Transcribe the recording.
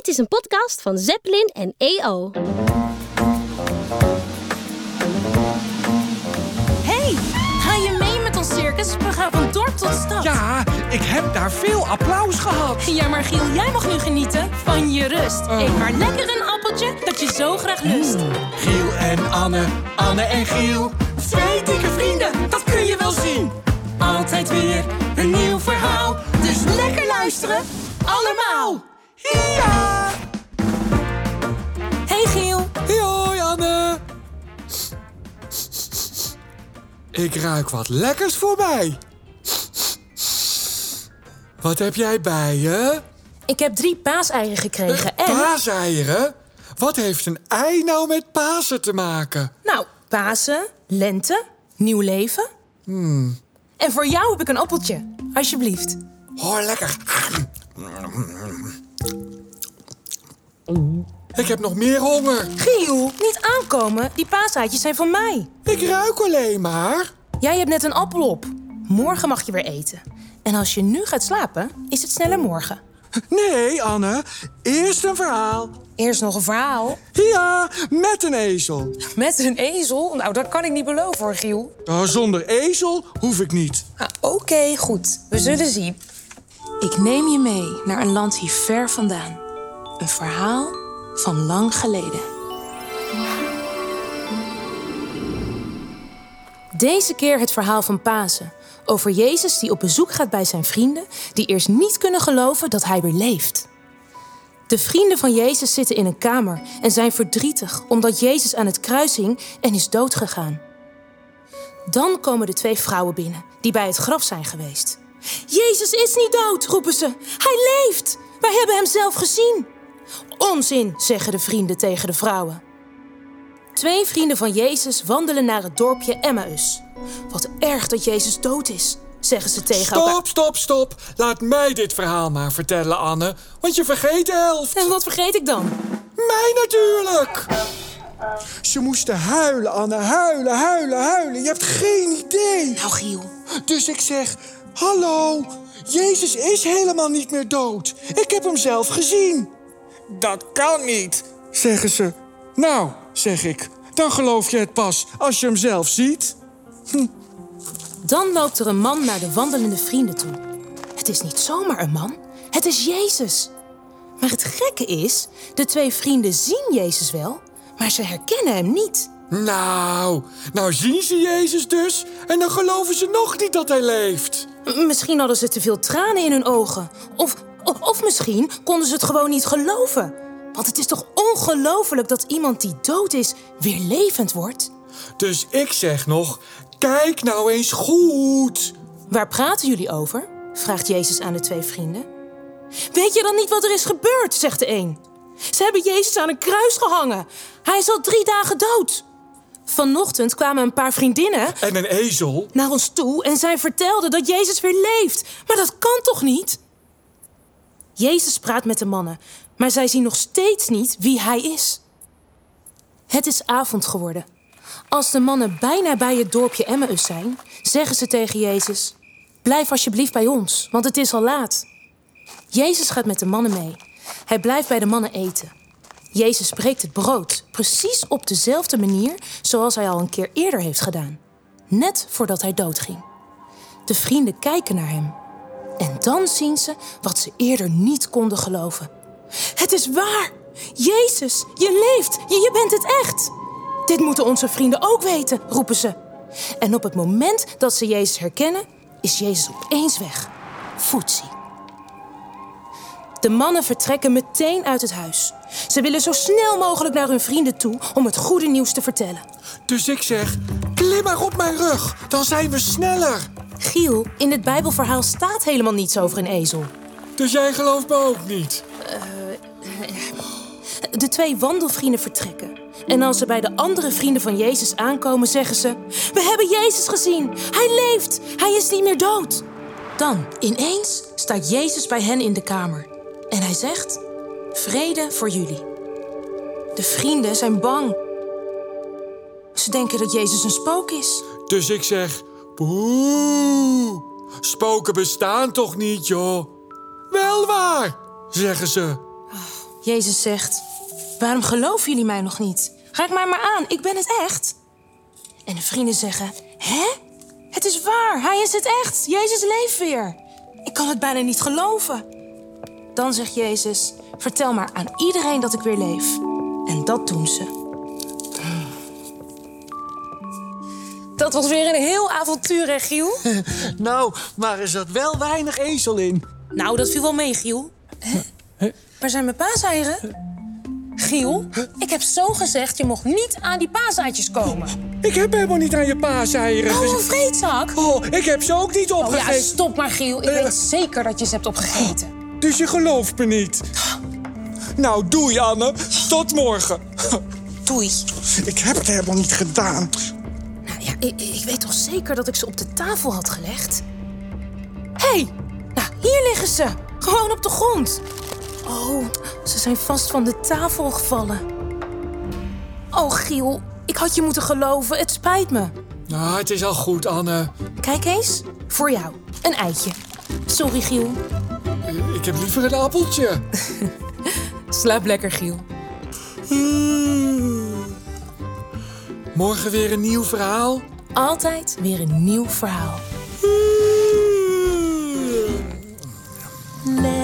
Dit is een podcast van Zeppelin en EO. Hey, ga je mee met ons circus? We gaan van dorp tot stad. Ja, ik heb daar veel applaus gehad. Ja, maar Giel, jij mag nu genieten van je rust. Eet maar lekker een appeltje dat je zo graag lust. Giel en Anne, Anne en Giel. 2 dikke vrienden, dat kun je wel zien. Altijd weer een nieuw verhaal. Dus lekker luisteren, allemaal. Ja! Hey Giel. Hey, hoi Anne. Ik ruik wat lekkers voorbij. Wat heb jij bij je? Ik heb 3 paaseieren gekregen en... Paaseieren? Wat heeft een ei nou met Pasen te maken? Nou, Pasen, lente, nieuw leven. En voor jou heb ik een appeltje. Alsjeblieft. Oh, lekker. Ik heb nog meer honger. Giel, niet aankomen. Die paaseitjes zijn van mij. Ik ruik alleen maar. Jij hebt net een appel op. Morgen mag je weer eten. En als je nu gaat slapen, is het sneller morgen. Nee, Anne. Eerst een verhaal. Eerst nog een verhaal. Ja, met een ezel. Met een ezel? Nou, dat kan ik niet beloven hoor, Giel. Zonder ezel hoef ik niet. Oké, goed. We zullen zien. Ik neem je mee naar een land hier ver vandaan. Een verhaal van lang geleden. Deze keer het verhaal van Pasen. Over Jezus die op bezoek gaat bij zijn vrienden... die eerst niet kunnen geloven dat hij weer leeft. De vrienden van Jezus zitten in een kamer en zijn verdrietig... omdat Jezus aan het kruis hing en is doodgegaan. Dan komen de 2 vrouwen binnen die bij het graf zijn geweest. Jezus is niet dood, roepen ze. Hij leeft. Wij hebben hem zelf gezien. Onzin, zeggen de vrienden tegen de vrouwen. 2 vrienden van Jezus wandelen naar het dorpje Emmaus. Wat erg dat Jezus dood is, zeggen ze tegen elkaar. Stop. Laat mij dit verhaal maar vertellen, Anne. Want je vergeet de helft. En wat vergeet ik dan? Mij natuurlijk. Ze moesten huilen, Anne. Huilen. Je hebt geen idee. Nou, Giel. Dus ik zeg, hallo, Jezus is helemaal niet meer dood. Ik heb hem zelf gezien. Dat kan niet, zeggen ze. Nou, zeg ik, dan geloof je het pas als je hem zelf ziet. Dan loopt er een man naar de wandelende vrienden toe. Het is niet zomaar een man, het is Jezus. Maar het gekke is, de 2 vrienden zien Jezus wel, maar ze herkennen hem niet. Nou zien ze Jezus dus en dan geloven ze nog niet dat hij leeft. Misschien hadden ze te veel tranen in hun ogen. Of misschien konden ze het gewoon niet geloven. Want het is toch ongelooflijk dat iemand die dood is weer levend wordt? Dus ik zeg nog, kijk nou eens goed. Waar praten jullie over? Vraagt Jezus aan de 2 vrienden. Weet je dan niet wat er is gebeurd, zegt de een. Ze hebben Jezus aan een kruis gehangen. Hij is al 3 dagen dood. Vanochtend kwamen een paar vriendinnen... En een ezel? ...naar ons toe en zij vertelden dat Jezus weer leeft. Maar dat kan toch niet? Jezus praat met de mannen, maar zij zien nog steeds niet wie hij is. Het is avond geworden. Als de mannen bijna bij het dorpje Emmaus zijn, zeggen ze tegen Jezus... Blijf alsjeblieft bij ons, want het is al laat. Jezus gaat met de mannen mee. Hij blijft bij de mannen eten. Jezus breekt het brood, precies op dezelfde manier zoals hij al een keer eerder heeft gedaan. Net voordat hij doodging. De vrienden kijken naar hem. En dan zien ze wat ze eerder niet konden geloven. Het is waar! Jezus, je leeft! Je bent het echt! Dit moeten onze vrienden ook weten, roepen ze. En op het moment dat ze Jezus herkennen, is Jezus opeens weg. Foetsie. De mannen vertrekken meteen uit het huis. Ze willen zo snel mogelijk naar hun vrienden toe om het goede nieuws te vertellen. Dus ik zeg, klim maar op mijn rug, dan zijn we sneller. Giel, in het Bijbelverhaal staat helemaal niets over een ezel. Dus jij gelooft me ook niet? De 2 wandelvrienden vertrekken. En als ze bij de andere vrienden van Jezus aankomen, zeggen ze... We hebben Jezus gezien. Hij leeft. Hij is niet meer dood. Dan, ineens, staat Jezus bij hen in de kamer. En hij zegt... Vrede voor jullie. De vrienden zijn bang. Ze denken dat Jezus een spook is. Dus ik zeg... Boe, spoken bestaan toch niet, joh? Wel waar, zeggen ze. Jezus zegt, waarom geloven jullie mij nog niet? Raak mij maar aan, ik ben het echt. En de vrienden zeggen, hè? Het is waar, hij is het echt. Jezus leeft weer. Ik kan het bijna niet geloven. Dan zegt Jezus, vertel maar aan iedereen dat ik weer leef. En dat doen ze. Dat was weer een heel avontuur, hè, Giel? Nou, maar er zat wel weinig ezel in. Nou, dat viel wel mee, Giel. Waar zijn mijn paaseieren? Giel, ik heb zo gezegd, je mocht niet aan die paaseitjes komen. Ik heb helemaal niet aan je paaseieren Oh, gezien. een vreedzak. Oh, ik heb ze ook niet Oh opgegeten. ja, stop maar, Giel. Ik weet zeker dat je ze hebt opgegeten. Dus je gelooft me niet. Nou, doei, Anne. Tot morgen. Doei. Ik heb het helemaal niet gedaan. Nou ja, ik weet toch zeker dat ik ze op de tafel had gelegd? Hé, nou, hier liggen ze. Gewoon op de grond. Oh, ze zijn vast van de tafel gevallen. Oh, Giel, ik had je moeten geloven. Het spijt me. Nou, het is al goed, Anne. Kijk eens, voor jou. Een eitje. Sorry, Giel. Ik heb liever een appeltje. Slaap lekker, Giel. Morgen weer een nieuw verhaal. Altijd weer een nieuw verhaal.